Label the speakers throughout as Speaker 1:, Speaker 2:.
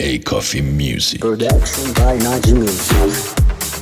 Speaker 1: A Coffee Music.
Speaker 2: Production by Naji Music.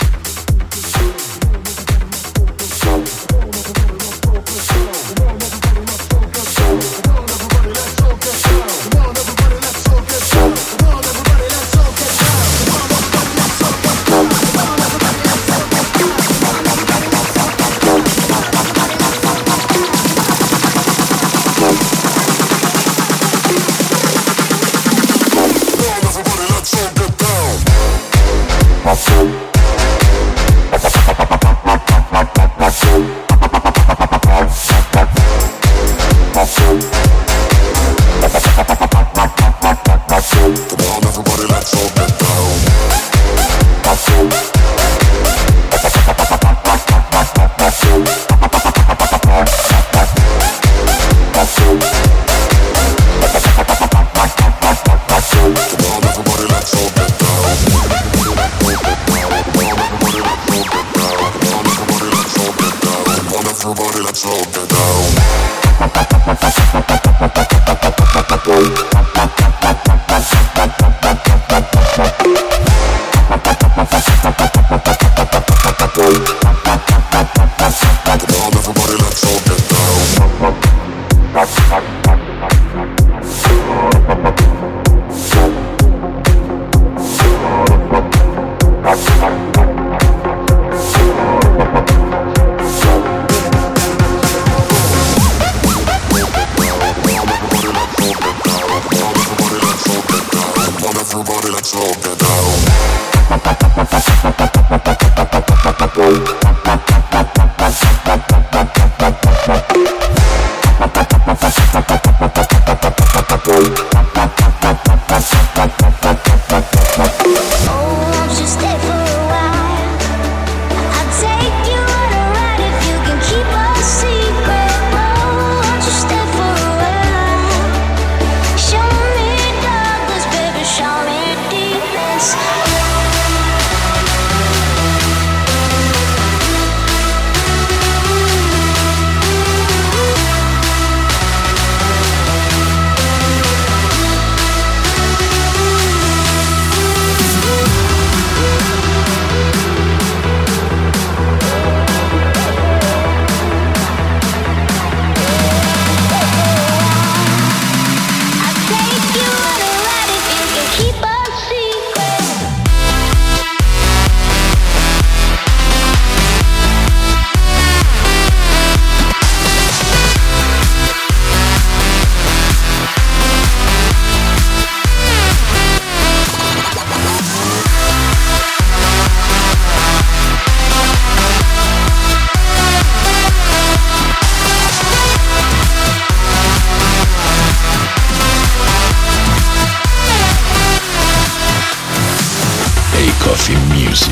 Speaker 1: Coffee Music.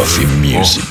Speaker 1: Coffee Music.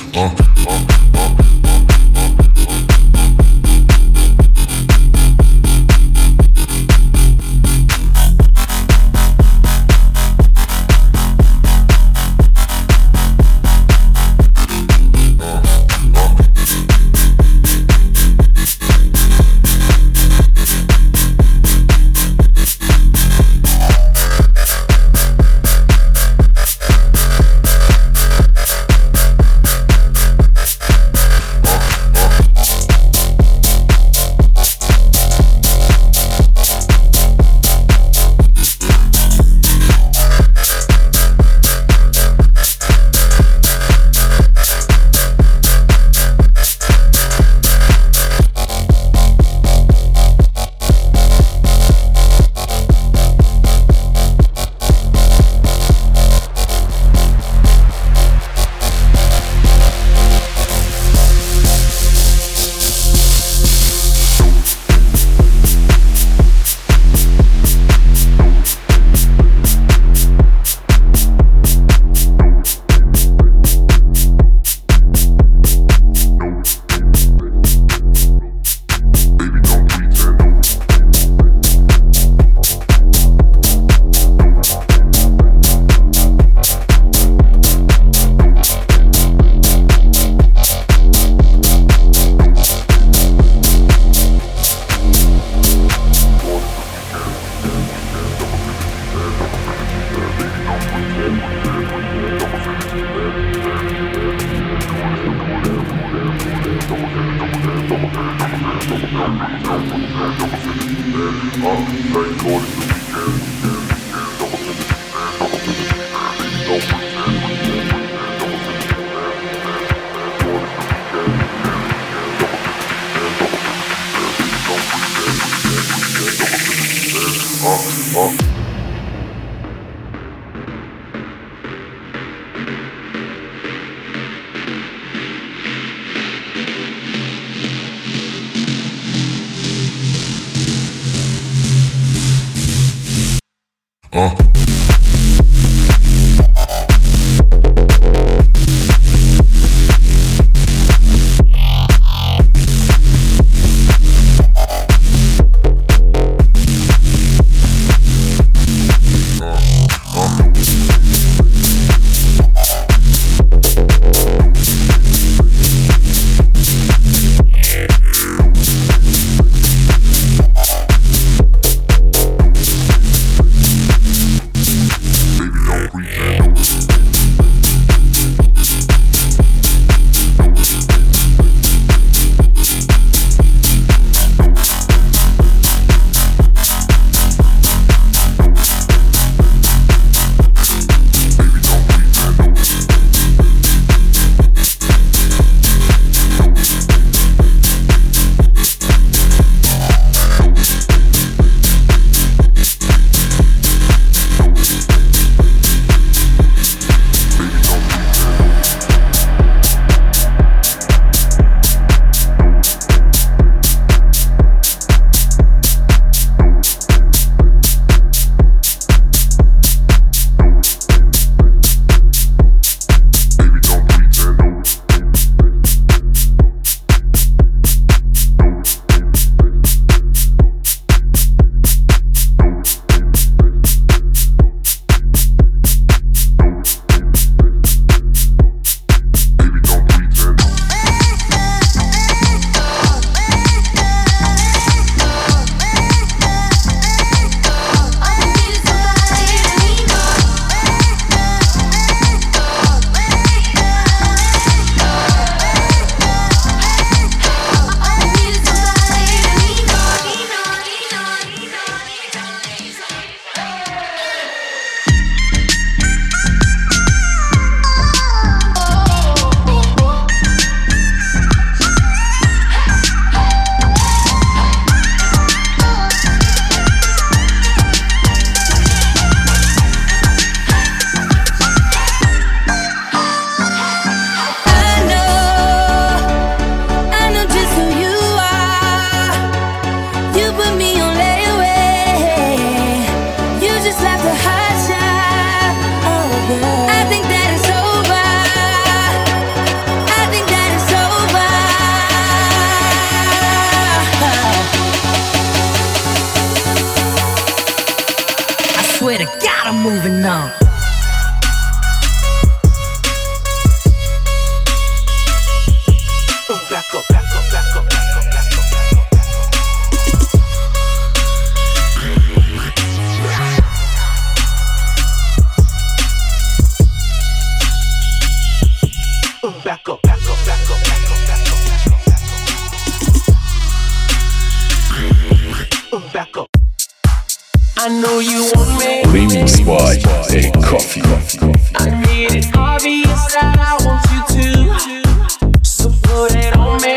Speaker 3: I know you want me.
Speaker 1: Remix by A Coffee.
Speaker 3: I made it obvious that I want you to. So put it on me.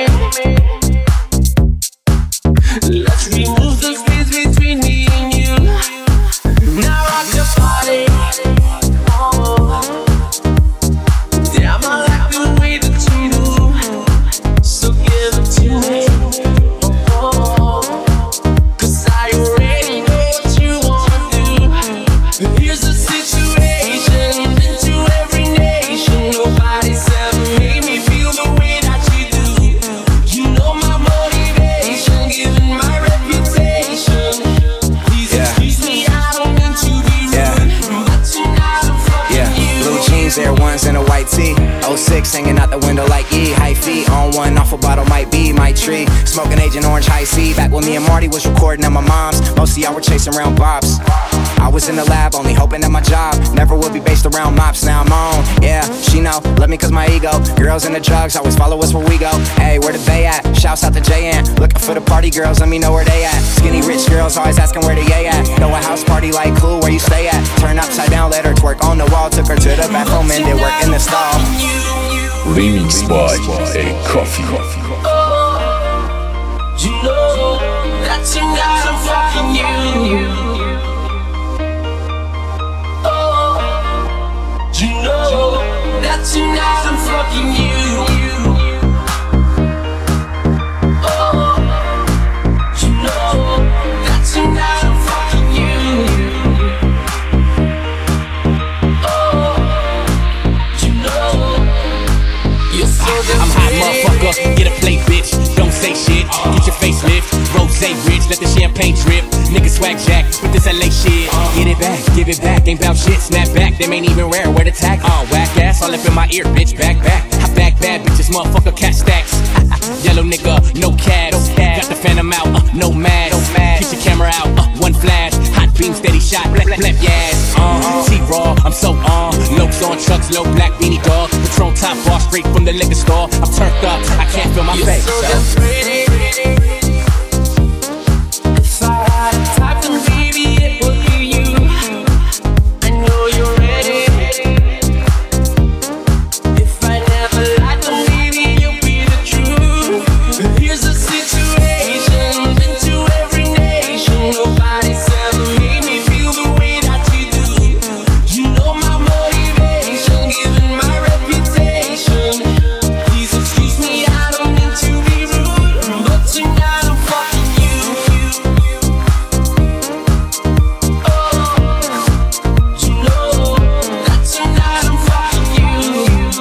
Speaker 3: Let's remove the space between me and you. Now rock the party. Oh. Damn, I like the way that you move. So give it to me. Oh. 'Cause I already know what you wanna do. Here's the situation. Been to every nation. Nobody's ever made me feel the way that you do. You know my motivation, given my reputation. Please excuse me, I don't mean to be rude, but tonight I'm fucking you.
Speaker 4: Blue jeans, Air Ones, and a white tee. 06 hanging out the window like E. High feet on one, off a bottle might be my tree. Smoking Agent Orange High C. Back when me and Marty was recording at my mom's. Most of y'all were chasing around bops. I was in the lab, only hoping that my job never would be based around mops. Now I'm on, yeah, she know, love me cause my ego. Girls into drugs, always follow us where we go. Hey, where the bay at? Shouts out to JN. Looking for the party girls, let me know where they at. Skinny rich girls, always asking where the yay at. Throw a house party like cool, where you stay at? Turn upside down, let her twerk on the wall. Took her to the bathroom and did work in the stall.
Speaker 1: Remix by A Coffee.
Speaker 3: Oh, you know that tonight I'm fucking you. Oh, you know that tonight I'm fucking you. Oh, you know that tonight I'm fucking you. Oh, you know you're so
Speaker 5: I'm hot, motherfucker. Get a plate, bitch. Don't say shit. Get your face lift. Rose rich. Let the champagne drip. Nigga swag jack with this LA shit. Get it back, give it back. Ain't bout shit. Snap back. Them ain't even rare. Where the tag? Whack ass all up in my ear, bitch. Back. I back bad bitches, motherfucker. Cat stacks. Yellow nigga, no cabs. Got the phantom out, no mask. Keep your camera out, one flash. Hot beam, steady shot. Flap yes. T-Raw, I'm so on. Lokes on trucks, low black beanie dog. Patron top bar straight from the liquor store. I'm turned up, I can't feel my face.
Speaker 3: so damn pretty. If I had a type, then baby it would be you. I know you're ready. If I never lied, then baby you'll be the truth. Here's the situation. Been to every nation. Nobody's ever made me feel the way that you do. You know my motivation, given my reputation. Please excuse me, I don't mean to be rude, but tonight I'm fucking you. Oh, you know that tonight I'm fucking you.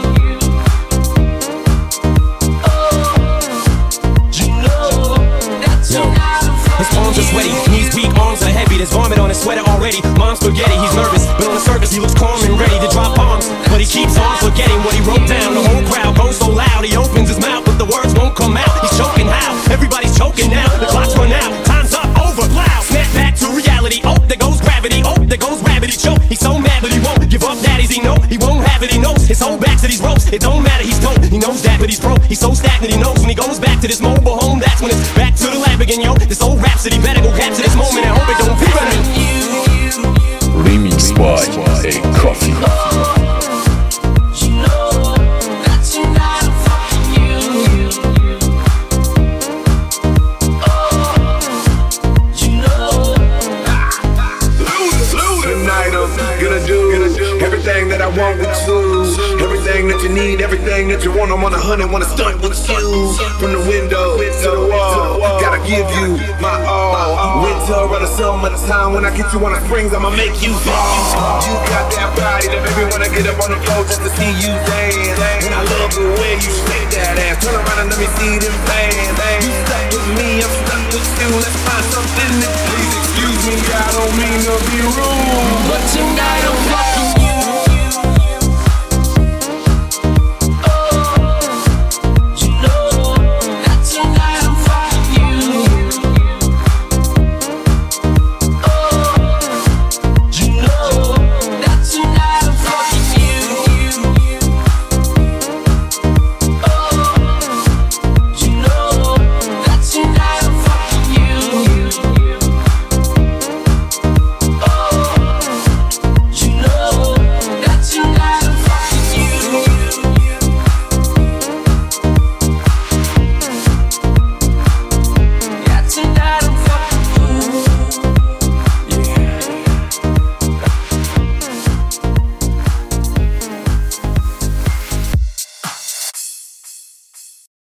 Speaker 3: Oh, you know that tonight I'm
Speaker 5: His
Speaker 3: fucking
Speaker 5: palms are sweaty, knees weak, arms are heavy. There's vomit on his sweater already. Mom's spaghetti, he's nervous, but on the surface he looks calm and ready to drop bombs. But he keeps on forgetting what he wrote down. The whole crowd goes so loud, he opens his mouth, but the words won't come out. He's choking how? Everybody's choking now. The clock's run out, time's up, over, loud. Snap back to reality. Oh, there goes gravity. Oh, there goes gravity. Choke. He's so mad, but he won't give up. Daddies, he know he won't have it. He knows his whole back to these ropes. It don't matter, he's dope. He knows that, but he's broke. He's so stagnant. He knows when he goes back to this mobile home, that's when it's back to the lab again, yo. This old rhapsody better go capture this moment and hope it don't be running.
Speaker 1: Remix by A Coffee.
Speaker 3: You know that tonight I'm fucking you. Oh, you know.
Speaker 6: Tonight I'm gonna do everything that I want with you. Everything that you need, everything that you want. I'm on 100, wanna stunt with you. From the window to the wall, gotta give you my all. Winter or the summertime, when I get you on the springs, I'ma make you fall. You got that body that make me wanna get up on the floor just to see you dance. And I love the way you shake that ass. Turn around and let me see them fans. You